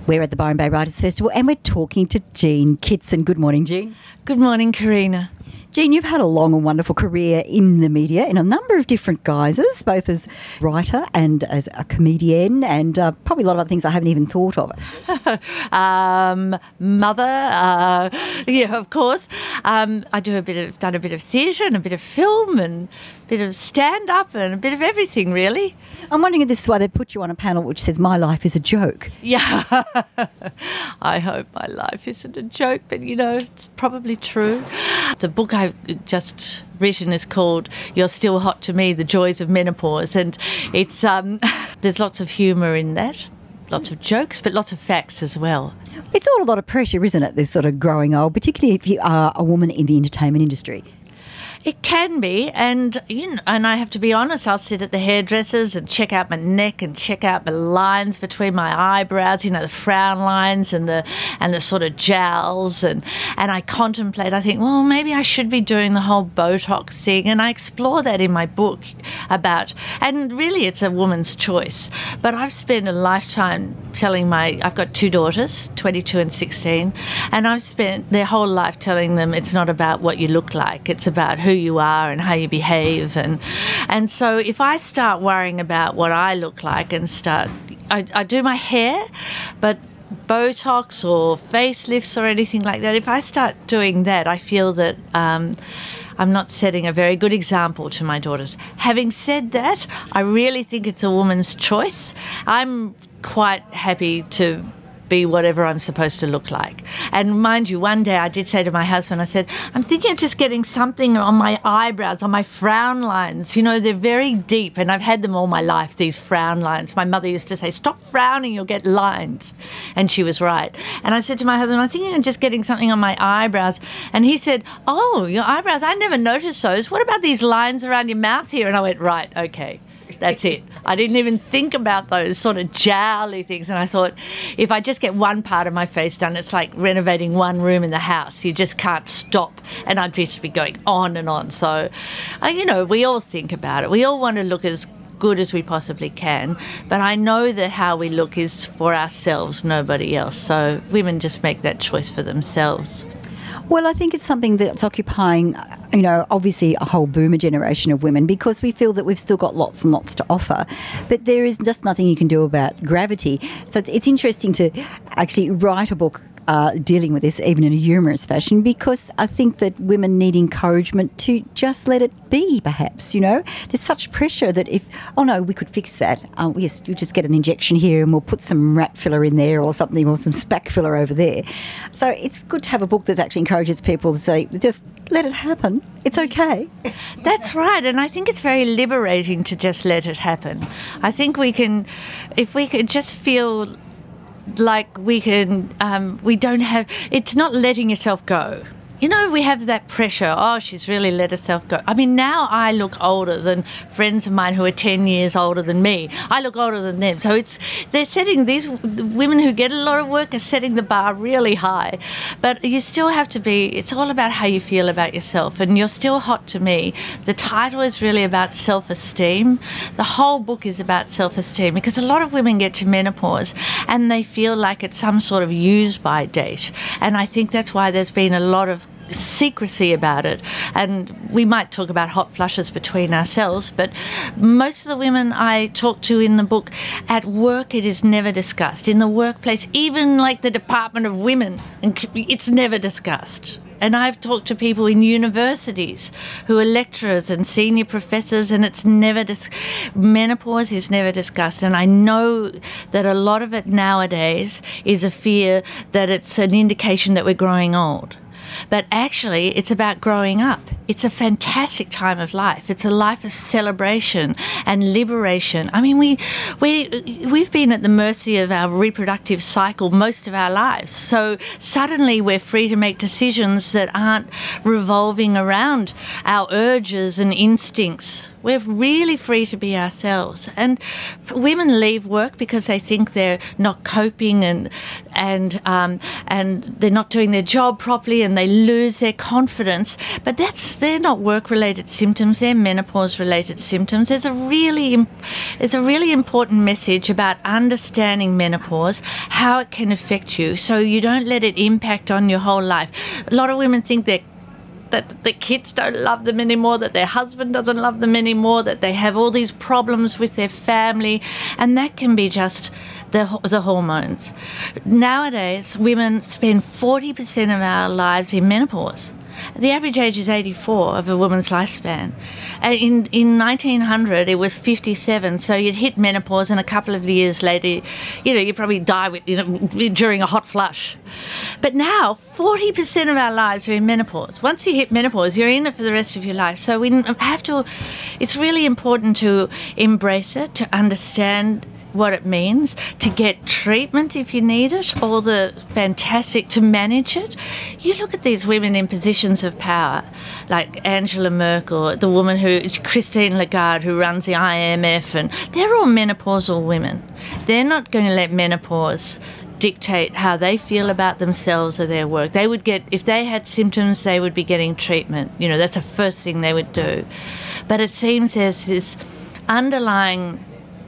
We're at the Byron Bay Writers Festival and we're talking to Jean Kitson. Good morning, Jean. Good morning, Karina. Jean, you've had a long and wonderful career in the media in a number of different guises, both as writer and as a comedian, and probably a lot of other things I haven't even thought of. Mother, yeah, of course. I done a bit of theatre and a bit of film and a bit of stand-up and a bit of everything, really. I'm wondering if this is why they've put you on a panel which says "My life is a joke." Yeah, I hope my life isn't a joke, but it's probably true. The book I've just written is called "You're Still Hot to Me: The Joys of Menopause," and it's there's lots of humour in that. Lots of jokes, but lots of facts as well. It's all a lot of pressure, isn't it, this sort of growing old, particularly if you are a woman in the entertainment industry? It can be, and and I have to be honest, I'll sit at the hairdressers and check out my neck and check out the lines between my eyebrows, the frown lines and the sort of jowls, and I contemplate, I think, well, maybe I should be doing the whole Botox thing, and I explore that in my book and really it's a woman's choice, but I've spent a lifetime I've got two daughters, 22 and 16, and I've spent their whole life telling them it's not about what you look like, it's about who you are and how you behave, and so if I start worrying about what I look like and I do my hair, but Botox or facelifts or anything like that, if I start doing that, I feel that I'm not setting a very good example to my daughters. Having said that, I really think it's a woman's choice. I'm quite happy to be whatever I'm supposed to look like. And mind you, one day I did say to my husband, I said, I'm thinking of just getting something on my eyebrows, on my frown lines. They're very deep, and I've had them all my life, these frown lines. My mother used to say, stop frowning, you'll get lines. And she was right. And I said to my husband, I'm thinking of just getting something on my eyebrows. And he said, oh, your eyebrows, I never noticed those. What about these lines around your mouth here? And I went, right, okay. That's it. I didn't even think about those sort of jowly things. And I thought, if I just get one part of my face done, it's like renovating one room in the house. You just can't stop. And I'd just be going on and on. So, we all think about it. We all want to look as good as we possibly can. But I know that how we look is for ourselves, nobody else. So women just make that choice for themselves. Well, I think it's something that's occupying, obviously a whole boomer generation of women, because we feel that we've still got lots and lots to offer. But there is just nothing you can do about gravity. So it's interesting to actually write a book dealing with this, even in a humorous fashion, because I think that women need encouragement to just let it be, perhaps, There's such pressure that we could fix that. Yes, you just get an injection here and we'll put some rat filler in there or something, or some spac filler over there. So it's good to have a book that actually encourages people to say, just let it happen. It's okay. That's right. And I think it's very liberating to just let it happen. I think if we could just feel like we don't have, it's not letting yourself go. We have that pressure. Oh, she's really let herself go. I mean, now I look older than friends of mine who are 10 years older than me. I look older than them. So they're setting, these women who get a lot of work are setting the bar really high. But you still have to it's all about how you feel about yourself. And You're Still Hot to Me. The title is really about self-esteem. The whole book is about self-esteem, because a lot of women get to menopause and they feel like it's some sort of use-by date. And I think that's why there's been a lot of secrecy about it, and we might talk about hot flushes between ourselves, but most of the women I talk to in the book, at work it is never discussed. In the workplace, even like the Department of Women, it's never discussed. And I've talked to people in universities who are lecturers and senior professors, and it's never menopause is never discussed. And I know that a lot of it nowadays is a fear that it's an indication that we're growing old. But actually, it's about growing up. It's a fantastic time of life. It's a life of celebration and liberation. I mean, we've been at the mercy of our reproductive cycle most of our lives. So suddenly we're free to make decisions that aren't revolving around our urges and instincts. We're really free to be ourselves. And women leave work because they think they're not coping and they're not doing their job properly, and they lose their confidence. But they're not work-related symptoms. They're menopause-related symptoms. There's a really important message about understanding menopause, how it can affect you, so you don't let it impact on your whole life. A lot of women think that the kids don't love them anymore, that their husband doesn't love them anymore, that they have all these problems with their family, and that can be just the hormones. Nowadays, women spend 40% of our lives in menopause. The average age is 84 of a woman's lifespan. And in 1900, it was 57, so you'd hit menopause, and a couple of years later, you'd probably die during a hot flush. But now, 40% of our lives are in menopause. Once you hit menopause, you're in it for the rest of your life. So it's really important to embrace it, to understand what it means, to get treatment if you need it, to manage it. You look at these women in positions of power, like Angela Merkel, the woman Christine Lagarde, who runs the IMF, and they're all menopausal women. They're not going to let menopause dictate how they feel about themselves or their work. They would if they had symptoms, they would be getting treatment. That's the first thing they would do. But it seems there's this underlying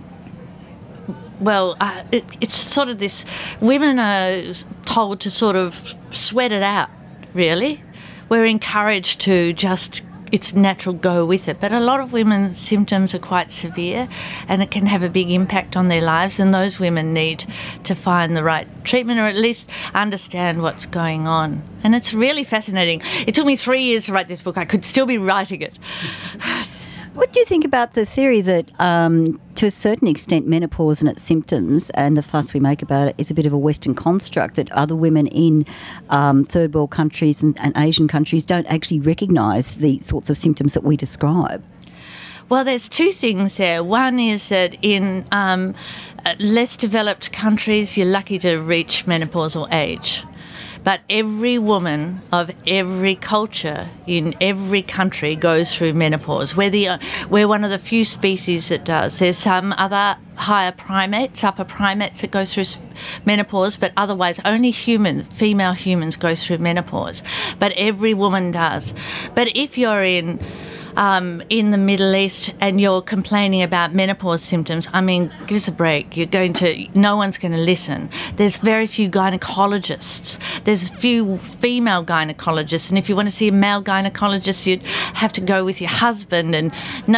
it's sort of this, women are told to sort of sweat it out, really. We're encouraged to just, it's natural, go with it. But a lot of women's symptoms are quite severe, and it can have a big impact on their lives, and those women need to find the right treatment, or at least understand what's going on. And it's really fascinating. It took me 3 years to write this book. I could still be writing it. What do you think about the theory that, to a certain extent, menopause and its symptoms and the fuss we make about it is a bit of a Western construct, that other women in third world countries and Asian countries don't actually recognise the sorts of symptoms that we describe? Well, there's two things there. One is that in less developed countries, you're lucky to reach menopausal age. But every woman of every culture in every country goes through menopause. We're one of the few species that does. There's some other upper primates that go through menopause, but otherwise only female humans go through menopause. But every woman does. But if you're in the Middle East and you're complaining about menopause symptoms, I mean, give us a break. No one's going to listen. There's very few gynecologists. There's few female gynecologists, and if you want to see a male gynecologist, you'd have to go with your husband. And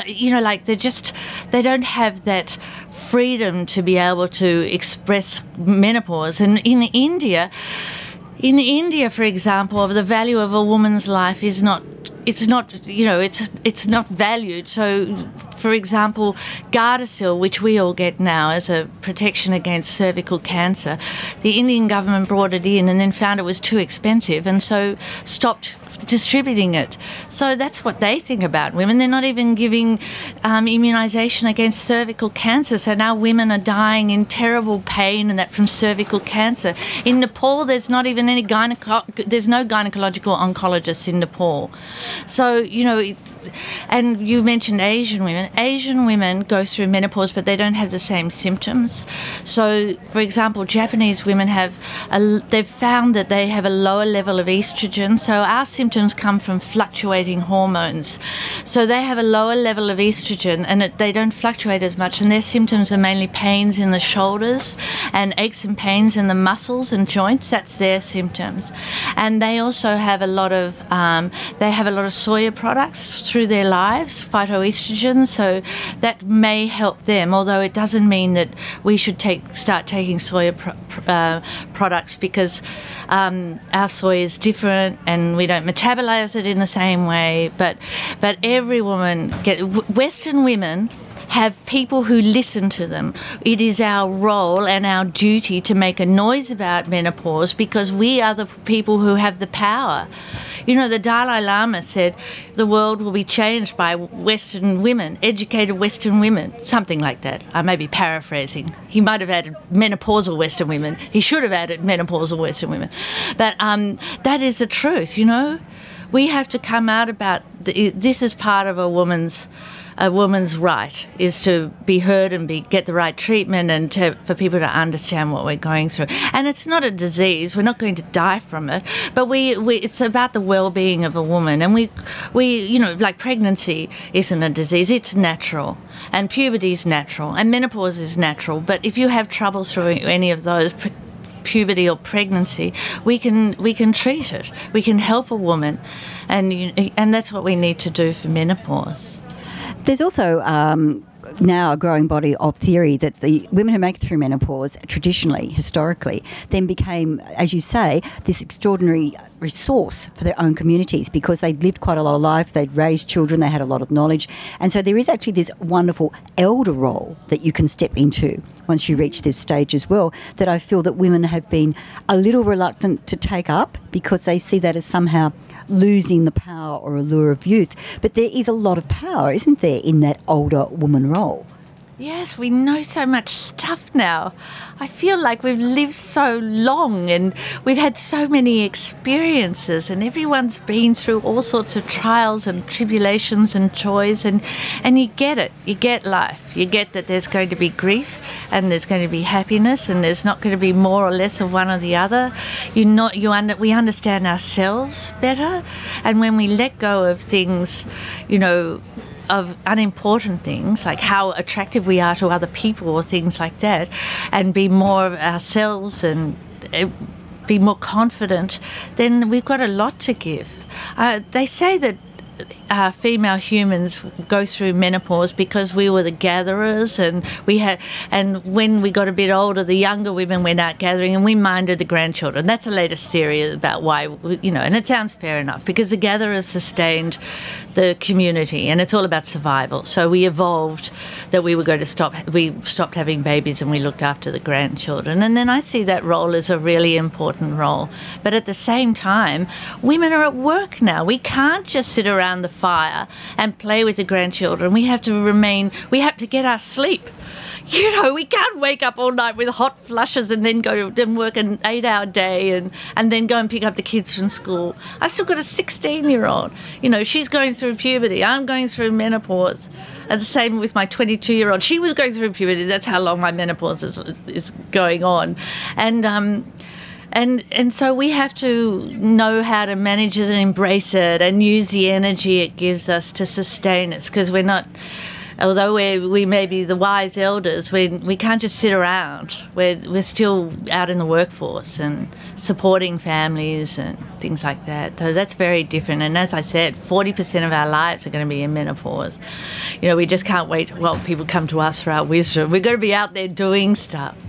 they don't have that freedom to be able to express menopause. And in India, for example, the value of a woman's life is not. It's not valued. So, for example, Gardasil, which we all get now as a protection against cervical cancer, the Indian government brought it in and then found it was too expensive, and so stopped distributing it. So that's what they think about women. They're not even giving immunisation against cervical cancer. So now women are dying in terrible pain and that from cervical cancer. In Nepal, there's not even there's no gynecological oncologists in Nepal. So, and you mentioned Asian women. Asian women go through menopause, but they don't have the same symptoms. So, for example, Japanese women they've found that they have a lower level of estrogen. So our symptoms come from fluctuating hormones. So they have a lower level of estrogen, and they don't fluctuate as much, and their symptoms are mainly pains in the shoulders and aches and pains in the muscles and joints. That's their symptoms. And they also have a lot of soya products through their lives, phytoestrogens, so that may help them, although it doesn't mean that we should start taking soya products, because our soy is different and we don't metabolize it in the same way. But every woman, Western women have people who listen to them. It is our role and our duty to make a noise about menopause, because we are the people who have the power. The Dalai Lama said the world will be changed by Western women, educated Western women, something like that. I may be paraphrasing. He might have added menopausal Western women. He should have added menopausal Western women. But that is the truth, We have to come out about this is part of a woman's a woman's right is to be heard and get the right treatment, and for people to understand what we're going through. And it's not a disease; we're not going to die from it. But it's about the well-being of a woman, and we like pregnancy isn't a disease; it's natural, and puberty is natural, and menopause is natural. But if you have trouble through any of those, puberty or pregnancy, we can treat it. We can help a woman, and that's what we need to do for menopause. There's also now a growing body of theory that the women who make it through menopause traditionally, historically, then became, as you say, this extraordinary resource for their own communities because they'd lived quite a lot of life, they'd raised children, they had a lot of knowledge. And so there is actually this wonderful elder role that you can step into once you reach this stage as well, that I feel that women have been a little reluctant to take up because they see that as somehow losing the power or allure of youth. But there is a lot of power, isn't there, in that older woman role? Yes, we know so much stuff now. I feel like we've lived so long and we've had so many experiences, and everyone's been through all sorts of trials and tribulations and joys, and you get it. You get life. You get that there's going to be grief and there's going to be happiness, and there's not going to be more or less of one or the other. We understand ourselves better, and when we let go of things, of unimportant things like how attractive we are to other people or things like that, and be more of ourselves and be more confident, then we've got a lot to give. They say that female humans go through menopause because we were the gatherers, and when we got a bit older, the younger women went out gathering and we minded the grandchildren. That's the latest theory about why, and it sounds fair enough because the gatherers sustained the community, and it's all about survival. So we evolved that we stopped having babies and we looked after the grandchildren. And then I see that role as a really important role. But at the same time, women are at work now. We can't just sit around the fire and play with the grandchildren. We have to get our sleep. We can't wake up all night with hot flushes and then go and work an 8-hour day and then go and pick up the kids from school. I've still got a 16-year-old. She's going through puberty. I'm going through menopause. And the same with my 22-year-old. She was going through puberty. That's how long my menopause is going on. And so we have to know how to manage it and embrace it and use the energy it gives us to sustain it, because we're not, although we may be the wise elders, we can't just sit around. We're still out in the workforce and supporting families and things like that. So that's very different. And as I said, 40% of our lives are going to be in menopause. We just can't wait while people come to us for our wisdom. We've got to be out there doing stuff.